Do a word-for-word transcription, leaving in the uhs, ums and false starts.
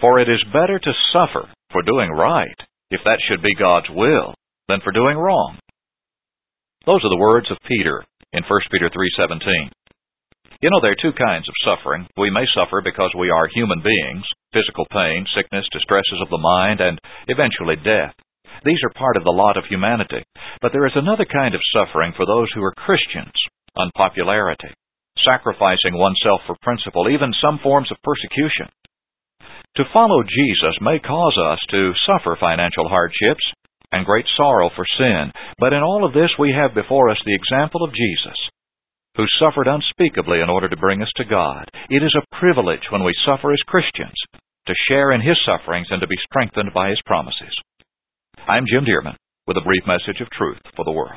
For it is better to suffer for doing right, if that should be God's will, than for doing wrong. Those are the words of Peter in First Peter three seventeen. You know, there are two kinds of suffering. We may suffer because we are human beings, physical pain, sickness, distresses of the mind, and eventually death. These are part of the lot of humanity. But there is another kind of suffering for those who are Christians, unpopularity, sacrificing oneself for principle, even some forms of persecution. To follow Jesus may cause us to suffer financial hardships and great sorrow for sin, but in all of this we have before us the example of Jesus, who suffered unspeakably in order to bring us to God. It is a privilege when we suffer as Christians to share in His sufferings and to be strengthened by His promises. I'm Jim Dearman with a brief message of truth for the world.